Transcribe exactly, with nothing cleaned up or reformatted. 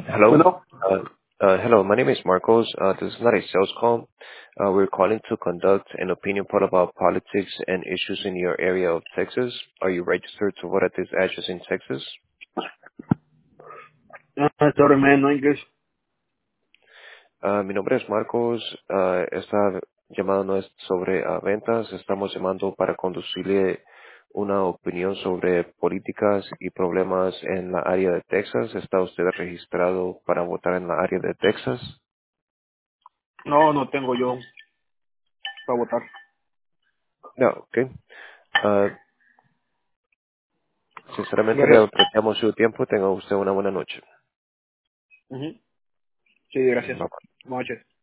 Hello. Bueno, Uh, uh, Hello, my name is Marcos. Uh, This is not a sales call. Uh, We're calling to conduct an opinion poll about politics and issues in your area of Texas. Are you registered to vote at this address in Texas? ah, sorry man, no English. Uh, Mi nombre es Marcos. Uh, Esta llamada no es sobre uh, ventas. Estamos llamando para conducirle una opinión sobre políticas y problemas en la área de Texas. ¿Está usted registrado para votar en la área de Texas? No, no tengo yo para votar. No, ok. Uh, Sinceramente le Gracias. apreciamos su tiempo. Tenga usted una buena noche. Ujú. Sí, gracias. Bye. Buenas noches.